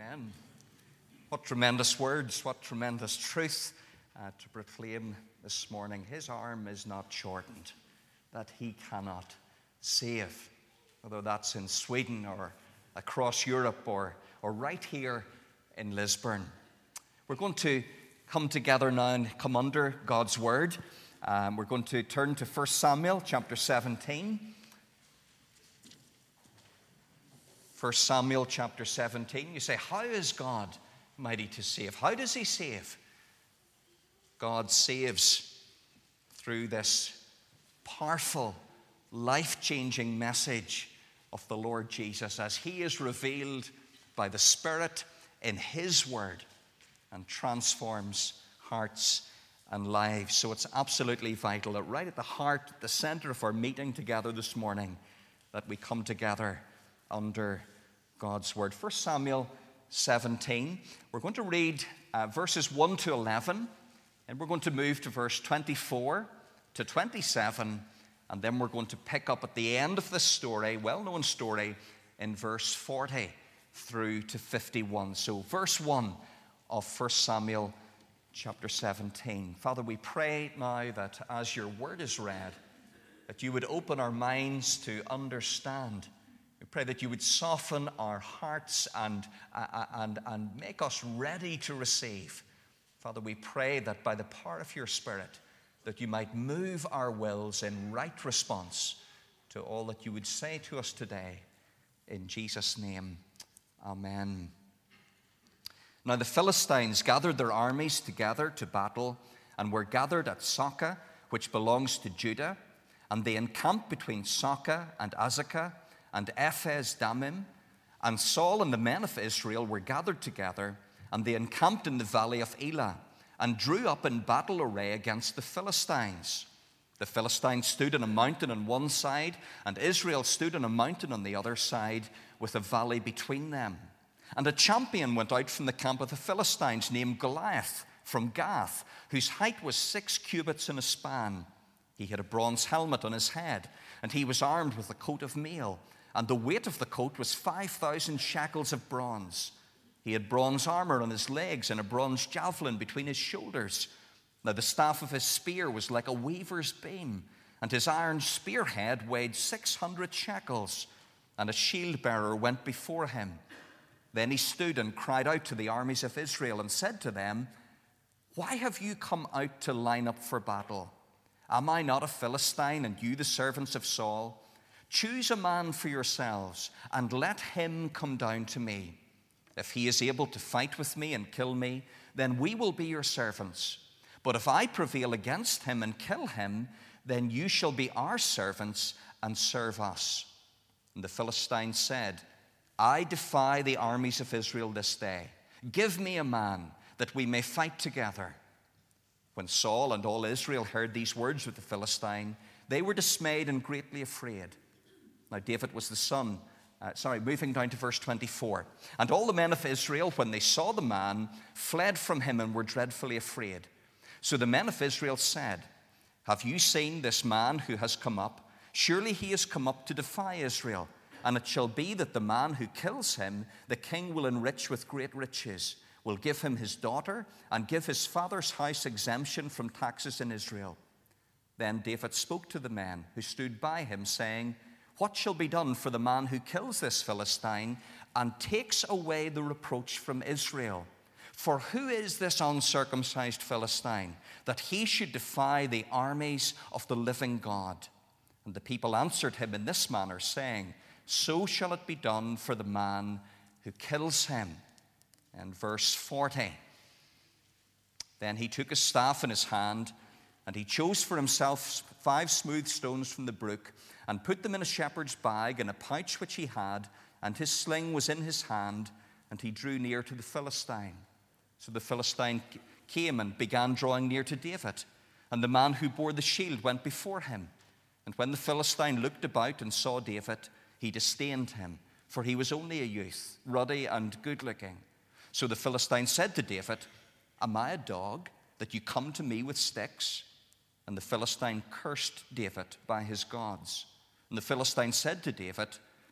Amen. What tremendous words, what tremendous truth to proclaim this morning. His arm is not shortened, that he cannot save. Whether that's in Sweden or across Europe or right here in Lisburn. We're going to come together now and come under God's word. We're going to turn to 1 Samuel chapter 17. 1 Samuel chapter 17. You say, how is God mighty to save? How does he save? God saves through this powerful, life-changing message of the Lord Jesus as he is revealed by the Spirit in his word and transforms hearts and lives. So it's absolutely vital that right at the heart, at the center of our meeting together this morning, that we come together under God's word. 1 Samuel 17. We're going to read verses 1 to 11, and we're going to move to verse 24 to 27, and then we're going to pick up at the end of this story, well-known story, in verse 40 through to 51. So verse 1 of 1 Samuel chapter 17. Father, we pray now that as your word is read, that you would open our minds to understand. We pray that you would soften our hearts and make us ready to receive. Father, we pray that by the power of your Spirit, that you might move our wills in right response to all that you would say to us today. In Jesus' name, amen. Now the Philistines gathered their armies together to battle and were gathered at Socoh, which belongs to Judah, and they encamped between Socoh and Azekah and Ephes-dammim, and Saul and the men of Israel were gathered together, and they encamped in the valley of Elah, and drew up in battle array against the Philistines. The Philistines stood on a mountain on one side, and Israel stood on a mountain on the other side, with a valley between them. And a champion went out from the camp of the Philistines, named Goliath, from Gath, whose height was 6 cubits and a span. He had a bronze helmet on his head, and he was armed with a coat of mail, and the weight of the coat was 5,000 shekels of bronze. He had bronze armor on his legs and a bronze javelin between his shoulders. Now the staff of his spear was like a weaver's beam, and his iron spearhead weighed 600 shekels, and a shield bearer went before him. Then he stood and cried out to the armies of Israel and said to them, "Why have you come out to line up for battle? Am I not a Philistine, and you the servants of Saul? Choose a man for yourselves, and let him come down to me. If he is able to fight with me and kill me, then we will be your servants. But if I prevail against him and kill him, then you shall be our servants and serve us." And the Philistines said, "I defy the armies of Israel this day. Give me a man, that we may fight together." When Saul and all Israel heard these words of the Philistine, they were dismayed and greatly afraid. Now David was the son. Moving down to verse 24. And all the men of Israel, when they saw the man, fled from him and were dreadfully afraid. So the men of Israel said, "Have you seen this man who has come up? Surely he has come up to defy Israel. And it shall be that the man who kills him, the king will enrich with great riches, will give him his daughter, and give his father's house exemption from taxes in Israel." Then David spoke to the men who stood by him, saying, "What shall be done for the man who kills this Philistine and takes away the reproach from Israel? For who is this uncircumcised Philistine, that he should defy the armies of the living God?" And the people answered him in this manner, saying, "So shall it be done for the man who kills him." And verse 40. Then he took his staff in his hand, and he chose for himself 5 smooth stones from the brook, and put them in a shepherd's bag in a pouch which he had, and his sling was in his hand, and he drew near to the Philistine. So the Philistine came and began drawing near to David, and the man who bore the shield went before him. And when the Philistine looked about and saw David, he disdained him, for he was only a youth, ruddy and good-looking. So the Philistine said to David, "Am I a dog, that you come to me with sticks?" And the Philistine cursed David by his gods. And the Philistine said to David,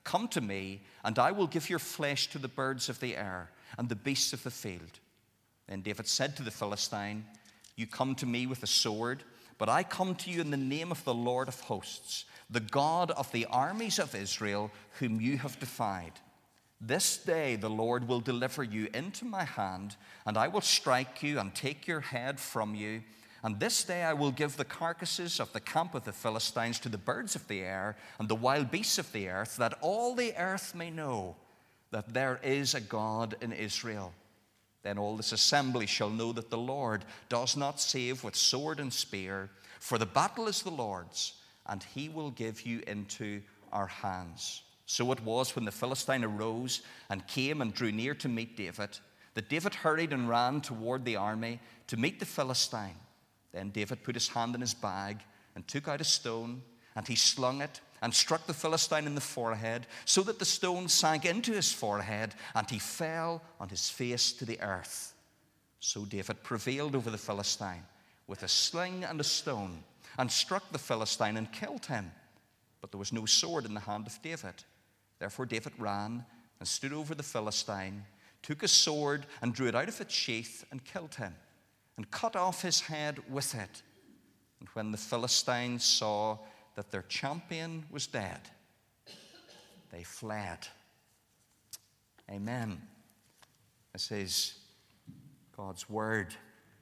Come to me, and I will give your flesh to the birds of the air and the beasts of the field." Then David said to the Philistine, "You come to me with a sword, but I come to you in the name of the Lord of hosts, the God of the armies of Israel, whom you have defied. This day the Lord will deliver you into my hand, and I will strike you and take your head from you. And this day I will give the carcasses of the camp of the Philistines to the birds of the air and the wild beasts of the earth, that all the earth may know that there is a God in Israel. Then all this assembly shall know that the Lord does not save with sword and spear, for the battle is the Lord's, and he will give you into our hands." So it was, when the Philistine arose and came and drew near to meet David, that David hurried and ran toward the army to meet the Philistine. Then David put his hand in his bag and took out a stone, and he slung it and struck the Philistine in the forehead, so that the stone sank into his forehead, and he fell on his face to the earth. So David prevailed over the Philistine with a sling and a stone, and struck the Philistine and killed him. But there was no sword in the hand of David. Therefore David ran and stood over the Philistine, took a sword and drew it out of its sheath and killed him, and cut off his head with it. And when the Philistines saw that their champion was dead, they fled. Amen. This is God's word.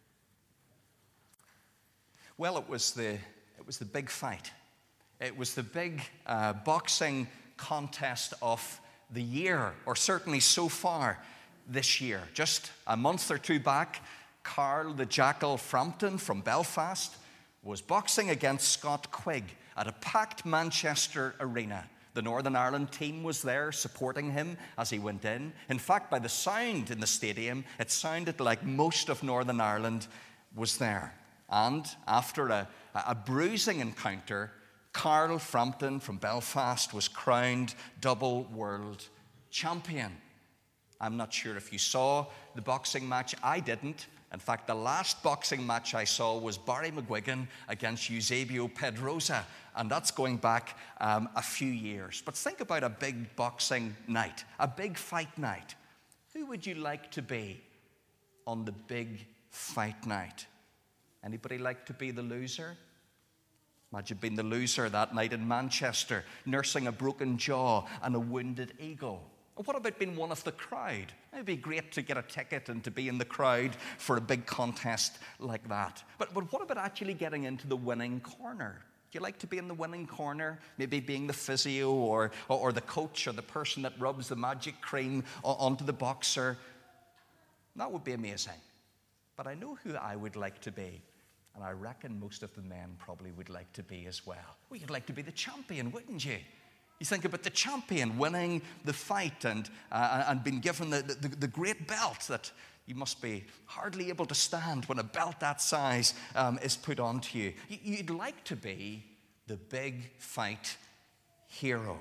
Well, it was the big fight. It was the big boxing contest of the year, or certainly so far this year. Just a month or two back, Carl the Jackal Frampton from Belfast was boxing against Scott Quigg at a packed Manchester arena. The Northern Ireland team was there supporting him as he went in. In fact, by the sound in the stadium, it sounded like most of Northern Ireland was there. And after a bruising encounter, Carl Frampton from Belfast was crowned double world champion. I'm not sure if you saw the boxing match. I didn't. In fact, the last boxing match I saw was Barry McGuigan against Eusebio Pedrosa, and that's going back a few years. But think about a big boxing night, a big fight night. Who would you like to be on the big fight night? Anybody like to be the loser? Imagine being the loser that night in Manchester, nursing a broken jaw and a wounded ego. Or what about being one of the crowd? It would be great to get a ticket and to be in the crowd for a big contest like that. But what about actually getting into the winning corner? Do you like to be in the winning corner? Maybe being the physio or the coach or the person that rubs the magic cream onto the boxer. That would be amazing. But I know who I would like to be. And I reckon most of the men probably would like to be as well. Well, you'd like to be the champion, wouldn't you? You think about the champion winning the fight and being given the great belt that you must be hardly able to stand when a belt that size is put onto you. You'd like to be the big fight hero.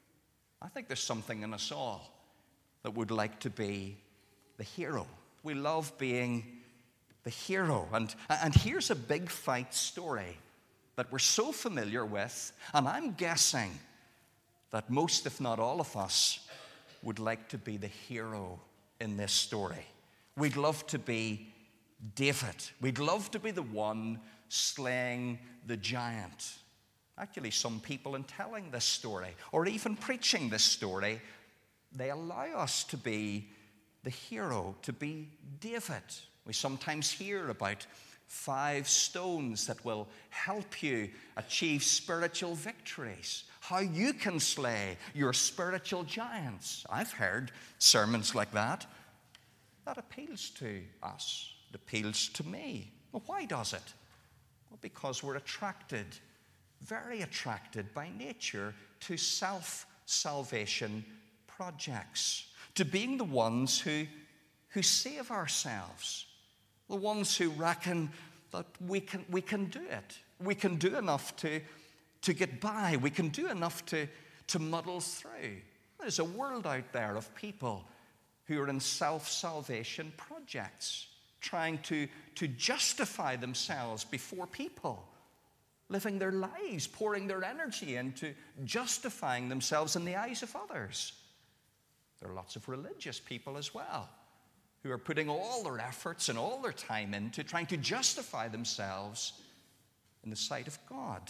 I think there's something in us all that would like to be the hero. We love being the hero. And here's a big fight story that we're so familiar with, and I'm guessing that most, if not all of us, would like to be the hero in this story. We'd love to be David. We'd love to be the one slaying the giant. Actually, some people in telling this story, or even preaching this story, they allow us to be the hero, to be David. We sometimes hear about 5 stones that will help you achieve spiritual victories, how you can slay your spiritual giants. I've heard sermons like that. That appeals to us. It appeals to me. Well, why does it? Well, because we're attracted, very attracted by nature to self-salvation projects, to being the ones who save ourselves, the ones who reckon that we can do it. We can do enough to get by. We can do enough to muddle through. There's a world out there of people who are in self-salvation projects, trying to justify themselves before people. living their lives, pouring their energy into justifying themselves in the eyes of others. There are lots of religious people as well who are putting all their efforts and all their time into trying to justify themselves in the sight of God.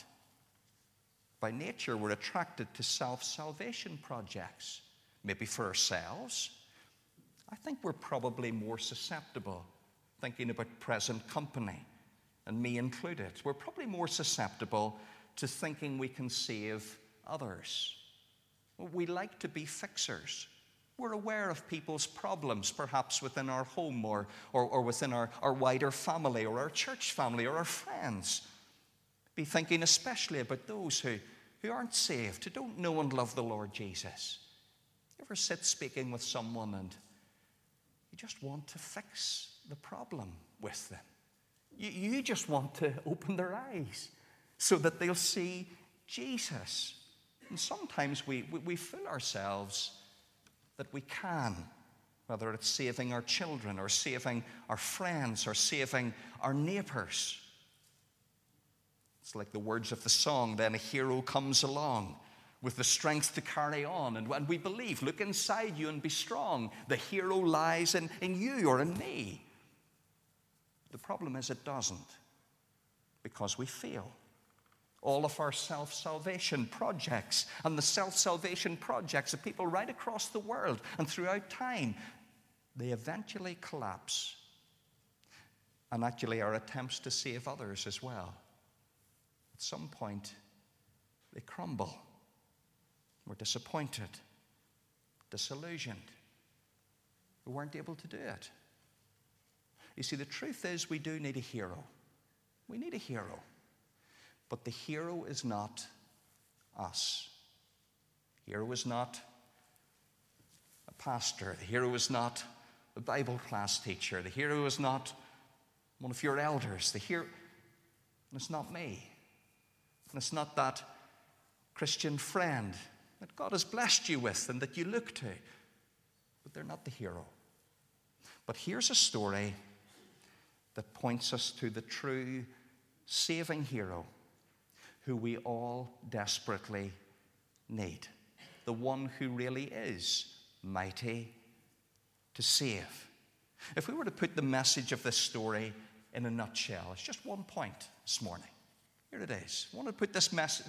By nature, we're attracted to self-salvation projects, maybe for ourselves. I think we're probably more susceptible, thinking about present company, and me included. We're probably more susceptible to thinking we can save others. We like to be fixers. We're aware of people's problems, perhaps within our home or within our wider family or our church family or our friends. Be thinking especially about those who aren't saved, who don't know and love the Lord Jesus. You ever sit speaking with someone and you just want to fix the problem with them? You just want to open their eyes so that they'll see Jesus. And sometimes we fool ourselves that we can, whether it's saving our children or saving our friends or saving our neighbors. It's like the words of the song, then a hero comes along with the strength to carry on. And we believe, look inside you and be strong. The hero lies in you or in me. The problem is it doesn't, because we fail. All of our self-salvation projects and the self-salvation projects of people right across the world and throughout time, they eventually collapse. And actually our attempts to save others as well, at some point, they crumble. We're disappointed, disillusioned. We weren't able to do it. You see, the truth is we do need a hero. We need a hero. But the hero is not us. The hero is not a pastor. The hero is not a Bible class teacher. The hero is not one of your elders. The hero, and it's not me. And it's not that Christian friend that God has blessed you with and that you look to. But they're not the hero. But here's a story that points us to the true saving hero who we all desperately need. The one who really is mighty to save. If we were to put the message of this story in a nutshell, it's just one point this morning. Here it is. I want to put the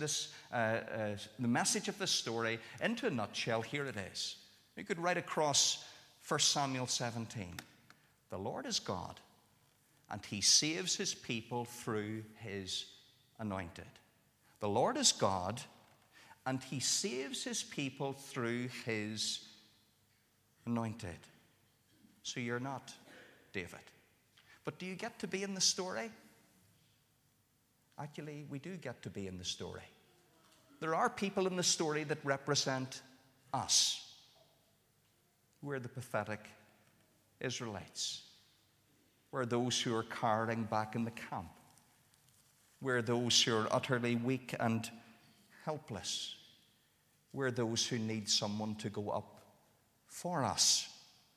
message of this story into a nutshell. Here it is. You could write across 1 Samuel 17. The Lord is God, and he saves his people through his anointed. The Lord is God, and he saves his people through his anointed. So you're not David. But do you get to be in the story? Actually, we do get to be in the story. There are people in the story that represent us. We're the pathetic Israelites. We're those who are cowering back in the camp. We're those who are utterly weak and helpless. We're those who need someone to go up for us.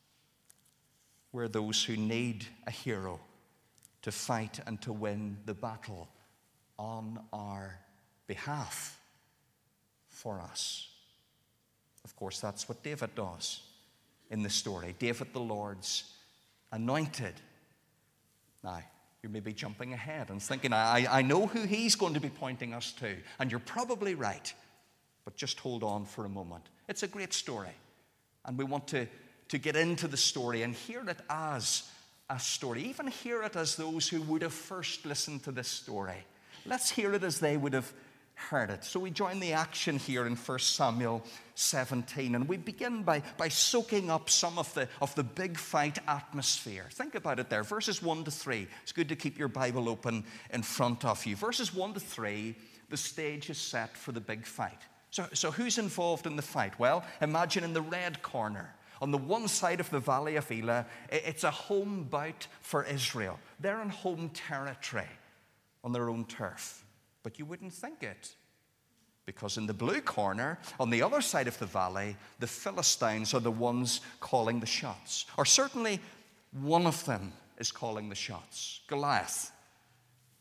We're those who need a hero to fight and to win the battle on our behalf for us. Of course, that's what David does in the story. David, the Lord's anointed. Now, you may be jumping ahead and thinking, I know who he's going to be pointing us to, and you're probably right. But just hold on for a moment. It's a great story, and we want to get into the story and hear it as a story. Even hear it as those who would have first listened to this story. Let's hear it as they would have heard it. So we join the action here in 1 Samuel 17, and we begin by soaking up some of the big fight atmosphere. Think about it there, verses 1 to 3. It's good to keep your Bible open in front of you. Verses 1 to 3, the stage is set for the big fight. So who's involved in the fight? Well, imagine in the red corner, on the one side of the Valley of Elah, it's a home bout for Israel. They're in home territory on their own turf. But you wouldn't think it, because in the blue corner, on the other side of the valley, the Philistines are the ones calling the shots. Or certainly one of them is calling the shots, Goliath.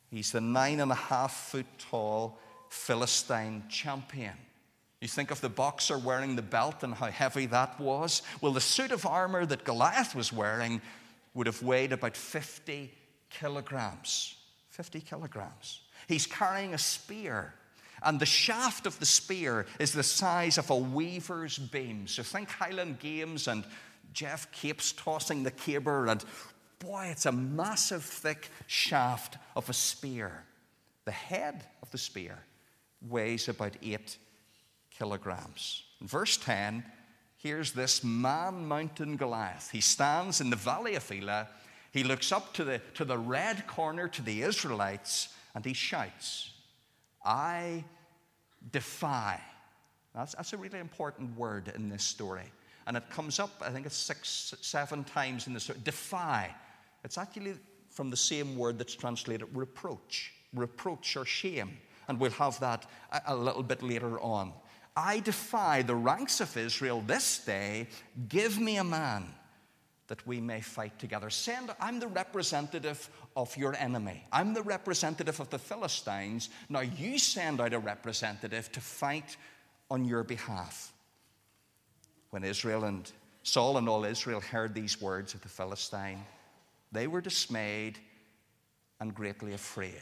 He's the 9.5-foot tall Philistine champion. You think of the boxer wearing the belt and how heavy that was. Well, the suit of armor that Goliath was wearing would have weighed about 50 kilograms. 50 kilograms. He's carrying a spear, and the shaft of the spear is the size of a weaver's beam. So think Highland Games and Jeff Capes tossing the caber, and boy, it's a massive, thick shaft of a spear. The head of the spear weighs about 8 kilograms. In verse 10, here's this man-mountain Goliath. He stands in the valley of Elah. He looks up to the red corner, to the Israelites, and he shouts, I defy. That's a really important word in this story. And it comes up, I think it's 6, 7 times in the story. Defy. It's actually from the same word that's translated reproach. Reproach or shame. And we'll have that a little bit later on. I defy the ranks of Israel this day. Give me a man that we may fight together. I'm the representative of your enemy. I'm the representative of the Philistines. Now you send out a representative to fight on your behalf. When Israel and Saul and all Israel heard these words of the Philistine, they were dismayed and greatly afraid.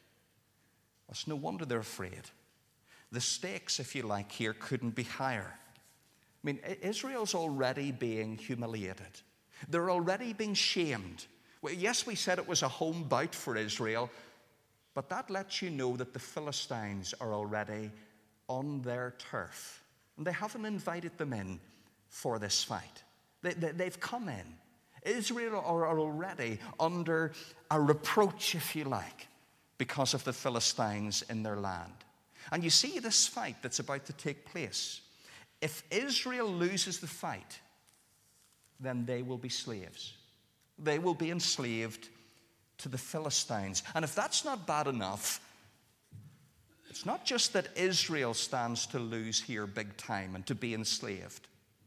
It's no wonder they're afraid. The stakes, if you like, here couldn't be higher. I mean, Israel's already being humiliated. They're already being shamed. Well, yes, we said it was a home bout for Israel, but that lets you know that the Philistines are already on their turf. And they haven't invited them in for this fight. They've come in. Israel are already under a reproach, if you like, because of the Philistines in their land. And you see this fight that's about to take place. If Israel loses the fight, then they will be slaves. They will be enslaved to the Philistines. And if that's not bad enough, it's not just that Israel stands to lose here big time and to be enslaved,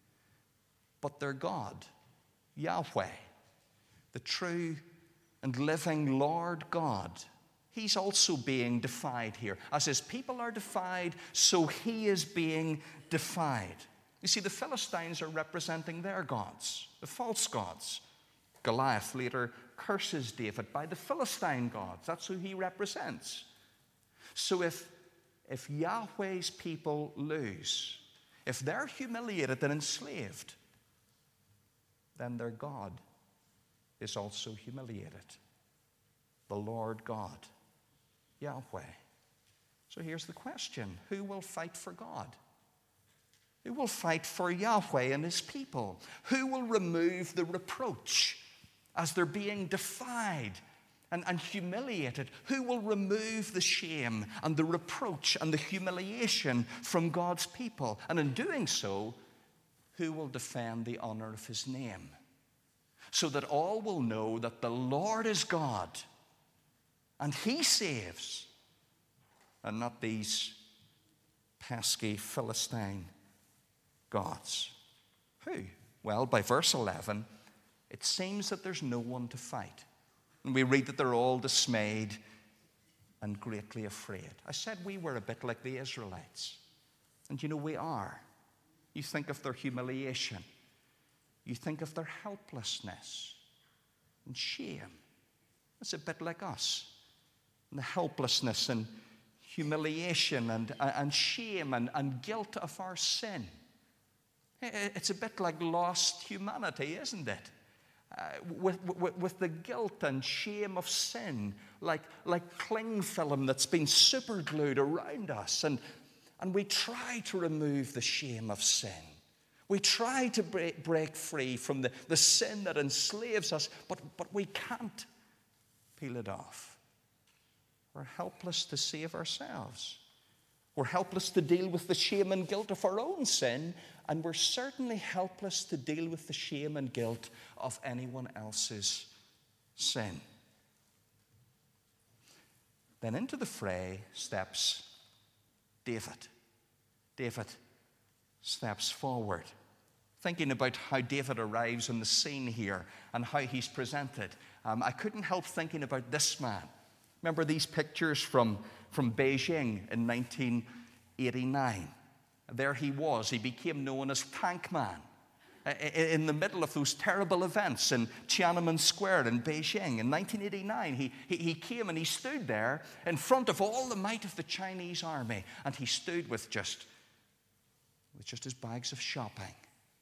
but their God, Yahweh, the true and living Lord God, He's also being defied here. As his people are defied, so he is being defied. You see, the Philistines are representing their gods, the false gods. Goliath later curses David by the Philistine gods. That's who he represents. So if Yahweh's people lose, if they're humiliated and enslaved, then their God is also humiliated. The Lord God, Yahweh. So here's the question. Who will fight for God? Who will fight for Yahweh and his people? Who will remove the reproach as they're being defied and humiliated? Who will remove the shame and the reproach and the humiliation from God's people? And in doing so, who will defend the honor of his name? So that all will know that the Lord is God and he saves, and not these pesky Philistine gods. Who? Well, by verse 11, it seems that there's no one to fight. And we read that they're all dismayed and greatly afraid. I said we were a bit like the Israelites. And you know, we are. You think of their humiliation. You think of their helplessness and shame. It's a bit like us. And the helplessness and humiliation and shame and guilt of our sin. It's a bit like lost humanity, isn't it? With the guilt and shame of sin, like cling film that's been superglued around us. And we try to remove the shame of sin. We try to break free from the sin that enslaves us, but we can't peel it off. We're helpless to save ourselves. We're helpless to deal with the shame and guilt of our own sin, and we're certainly helpless to deal with the shame and guilt of anyone else's sin. Then into the fray steps David. David steps forward, thinking about how David arrives on the scene here and how he's presented. I couldn't help thinking about this man. Remember these pictures from Beijing in 1989? There he was. He became known as Tank Man in the middle of those terrible events in Tiananmen Square in Beijing. In 1989, he came and he stood there in front of all the might of the Chinese army, and he stood with just his bags of shopping.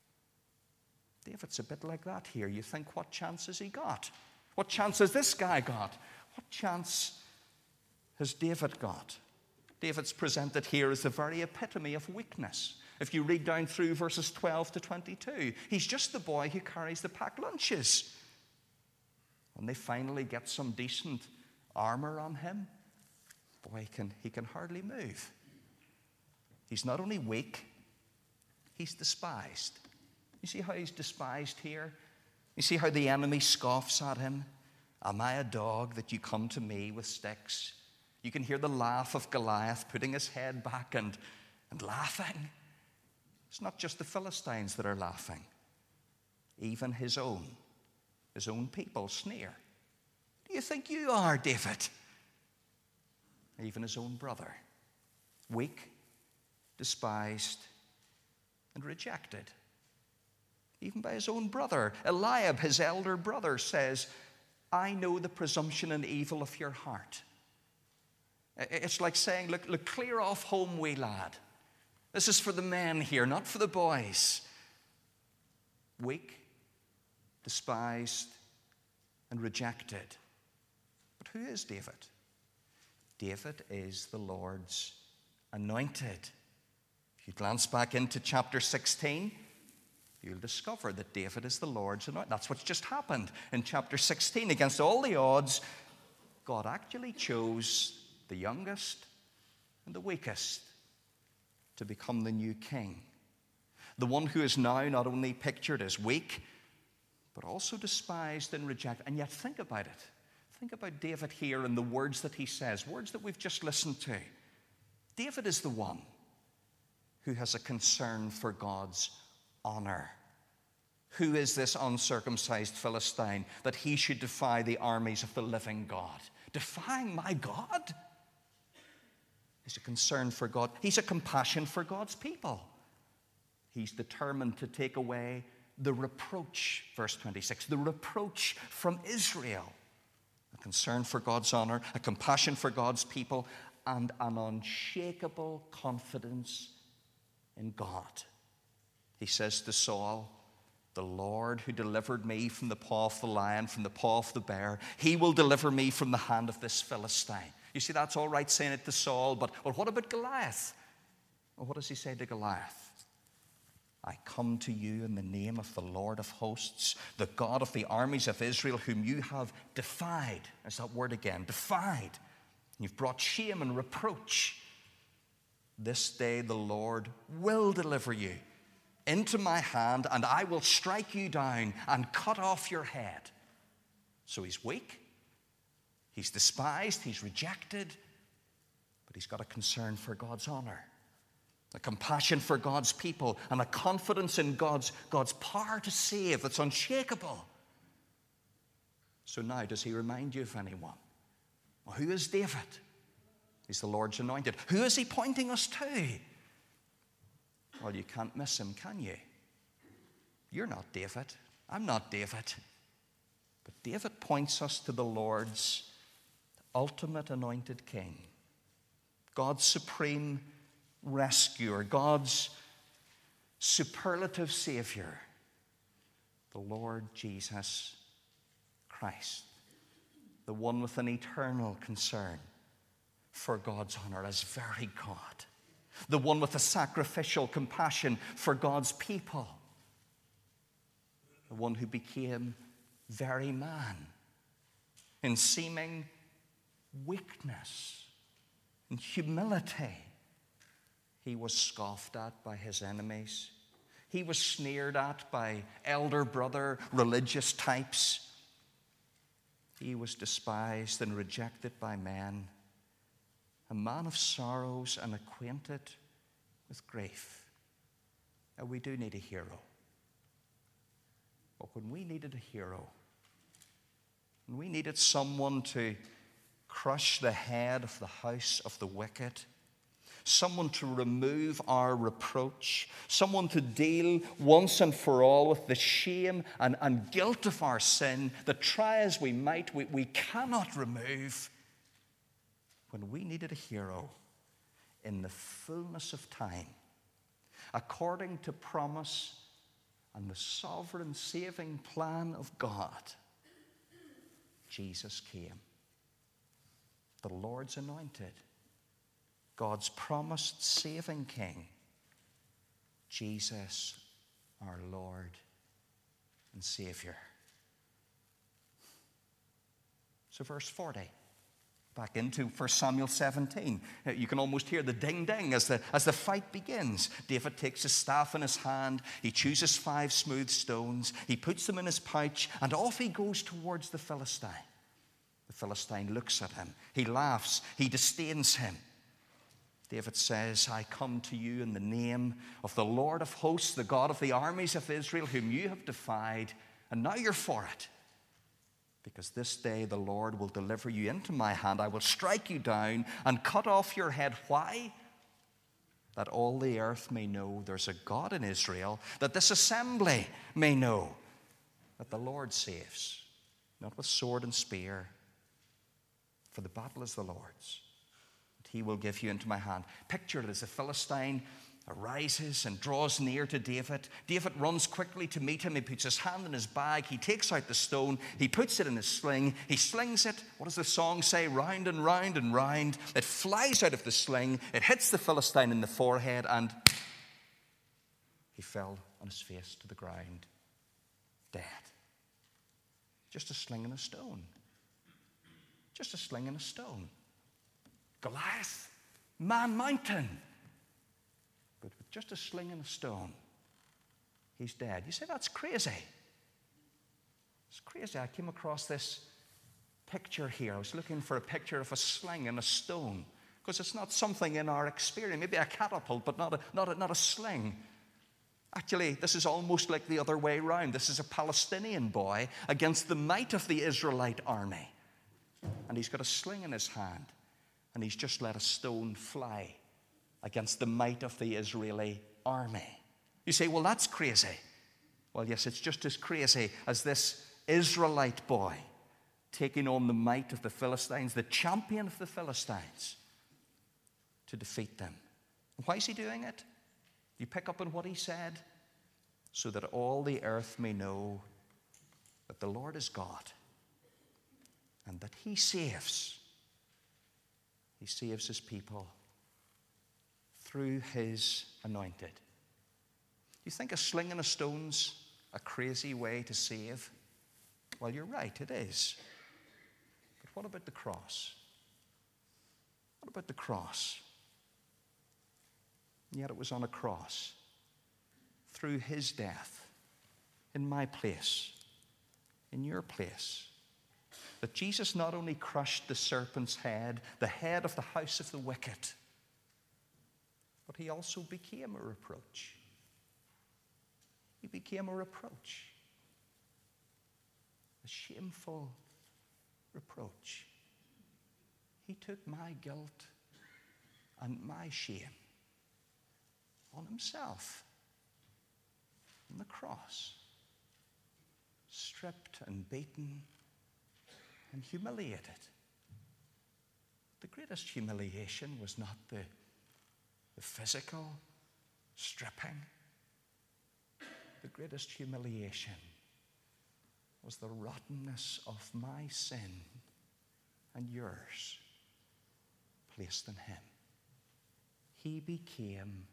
David's a bit like that here. You think, what chance has he got? What chance has this guy got? What chance has David got? David's presented here as the very epitome of weakness. If you read down through verses 12 to 22, he's just the boy who carries the packed lunches. When they finally get some decent armor on him, boy, he can hardly move. He's not only weak, he's despised. You see how he's despised here? You see how the enemy scoffs at him? Am I a dog that you come to me with sticks? You can hear the laugh of Goliath putting his head back and laughing. It's not just the Philistines that are laughing. Even his own people sneer. Do you think you are, David? Even his own brother. Weak, despised, and rejected. Even by his own brother. Eliab, his elder brother, says, I know the presumption and evil of your heart. It's like saying, look, clear off home, wee lad. This is for the men here, not for the boys. Weak, despised, and rejected. But who is David? David is the Lord's anointed. If you glance back into chapter 16, you'll discover that David is the Lord's anointed. That's what's just happened in chapter 16. Against all the odds, God actually chose the youngest and the weakest to become the new king. The one who is now not only pictured as weak, but also despised and rejected. And yet think about it. Think about David here and the words that he says, words that we've just listened to. David is the one who has a concern for God's honor. Who is this uncircumcised Philistine that he should defy the armies of the living God? Defying my God? He's a concern for God. He's a compassion for God's people. He's determined to take away the reproach, verse 26, the reproach from Israel. A concern for God's honor, a compassion for God's people, and an unshakable confidence in God. He says to Saul, the Lord who delivered me from the paw of the lion, from the paw of the bear, he will deliver me from the hand of this Philistine. You see, that's all right saying it to Saul, but well, what about Goliath? Well, what does he say to Goliath? I come to you in the name of the Lord of hosts, the God of the armies of Israel, whom you have defied. There's that word again, defied. You've brought shame and reproach. This day the Lord will deliver you into my hand, and I will strike you down and cut off your head. So he's weak, he's despised, he's rejected, but he's got a concern for God's honor, a compassion for God's people, and a confidence in God's power to save that's unshakable. So now, does he remind you of anyone? Well, who is David? He's the Lord's anointed. Who is he pointing us to? Well, you can't miss him, can you? You're not David. I'm not David. But David points us to the Lord's ultimate anointed king, God's supreme rescuer, God's superlative savior, the Lord Jesus Christ, the one with an eternal concern for God's honor as very God, the one with a sacrificial compassion for God's people, the one who became very man in seeming weakness and humility. He was scoffed at by his enemies. He was sneered at by elder brother religious types. He was despised and rejected by men. A man of sorrows and acquainted with grief. Now, we do need a hero. But when we needed a hero, when we needed someone to crush the head of the house of the wicked, someone to remove our reproach, someone to deal once and for all with the shame and guilt of our sin that, try as we might, we cannot remove. When we needed a hero in the fullness of time, according to promise and the sovereign saving plan of God, Jesus came. The Lord's anointed, God's promised saving King, Jesus, our Lord and Savior. So verse 40, back into 1 Samuel 17. You can almost hear the ding-ding as the fight begins. David takes his staff in his hand. He chooses 5 smooth stones. He puts them in his pouch, and off he goes towards the Philistine. The Philistine looks at him. He laughs. He disdains him. David says, I come to you in the name of the Lord of hosts, the God of the armies of Israel, whom you have defied, and now you're for it. Because this day the Lord will deliver you into my hand. I will strike you down and cut off your head. Why? That all the earth may know there's a God in Israel, that this assembly may know that the Lord saves, not with sword and spear, for the battle is the Lord's. He will give you into my hand. Picture it as a Philistine arises and draws near to David. David runs quickly to meet him. He puts his hand in his bag. He takes out the stone. He puts it in his sling. He slings it. What does the song say? Round and round and round. It flies out of the sling. It hits the Philistine in the forehead, and he fell on his face to the ground, dead. Just a sling and a stone. Just a sling and a stone. Goliath, man mountain. But with just a sling and a stone, he's dead. You say, that's crazy. It's crazy. I came across this picture here. I was looking for a picture of a sling and a stone, because it's not something in our experience. Maybe a catapult, but not a sling. Actually, this is almost like the other way around. This is a Palestinian boy against the might of the Israelite army. And he's got a sling in his hand, and he's just let a stone fly against the might of the Israeli army. You say, well, that's crazy. Well, yes, it's just as crazy as this Israelite boy taking on the might of the Philistines, the champion of the Philistines, to defeat them. And why is he doing it? You pick up on what he said? So that all the earth may know that the Lord is God, and that he saves. He saves his people through his anointed. You think a sling and a stone's a crazy way to save? Well, you're right, it is. But what about the cross? What about the cross? And yet it was on a cross, through his death, in my place, in your place, that Jesus not only crushed the serpent's head, the head of the house of the wicked, but he also became a reproach. He became a reproach. A shameful reproach. He took my guilt and my shame on himself on the cross, stripped and beaten and humiliated. The greatest humiliation was not the physical stripping. The greatest humiliation was the rottenness of my sin and yours placed in him. He became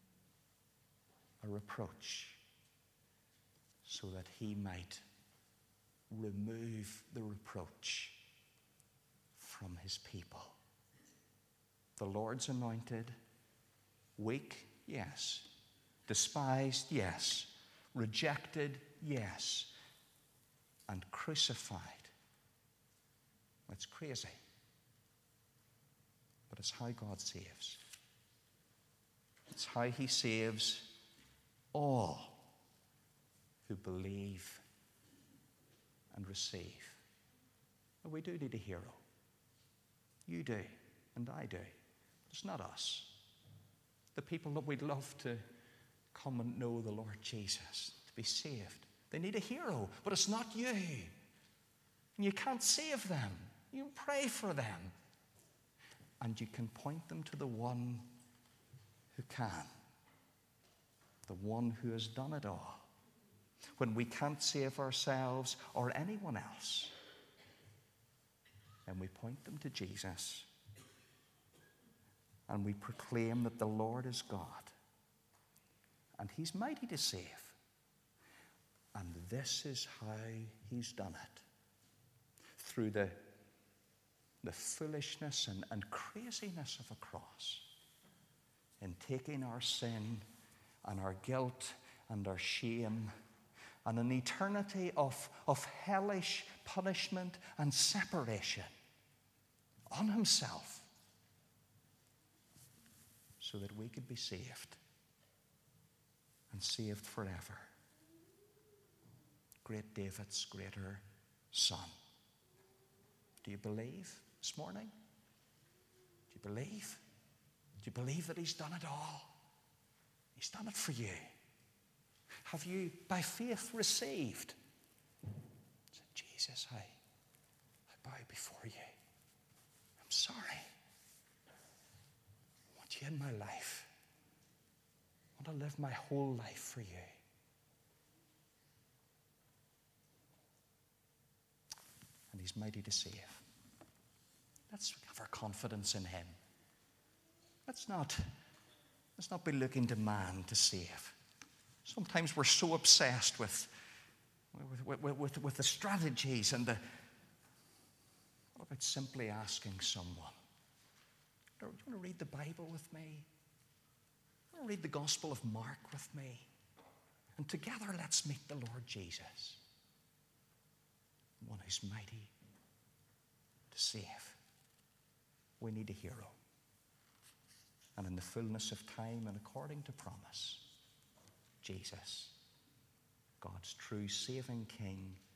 a reproach so that he might remove the reproach from his people. The Lord's anointed, weak, yes. Despised, yes. Rejected, yes. And crucified. It's crazy. But it's how God saves. It's how he saves all who believe and receive. And we do need a hero. You do, and I do. It's not us. The people that we'd love to come and know the Lord Jesus, to be saved. They need a hero, but it's not you. And you can't save them. You can pray for them. And you can point them to the one who can. The one who has done it all. When we can't save ourselves or anyone else, then we point them to Jesus. And we proclaim that the Lord is God. And he's mighty to save. And this is how he's done it. Through the foolishness and craziness of a cross. In taking our sin and our guilt and our shame and an eternity of hellish punishment and separation on himself, so that we could be saved and saved forever. Great David's greater son. Do you believe this morning? Do you believe? Do you believe that he's done it all? He's done it for you. Have you, by faith, received? Said, Jesus, I bow before you. I'm sorry. I want you in my life. I want to live my whole life for you. And he's mighty to save. Let's have our confidence in him. Let's not be looking to man to save. Sometimes we're so obsessed with the strategies and the... What about simply asking someone? Do you want to read the Bible with me? Do you want to read the Gospel of Mark with me? And together let's meet the Lord Jesus. One who's mighty to save. We need a hero. And in the fullness of time and according to promise, Jesus, God's true saving King,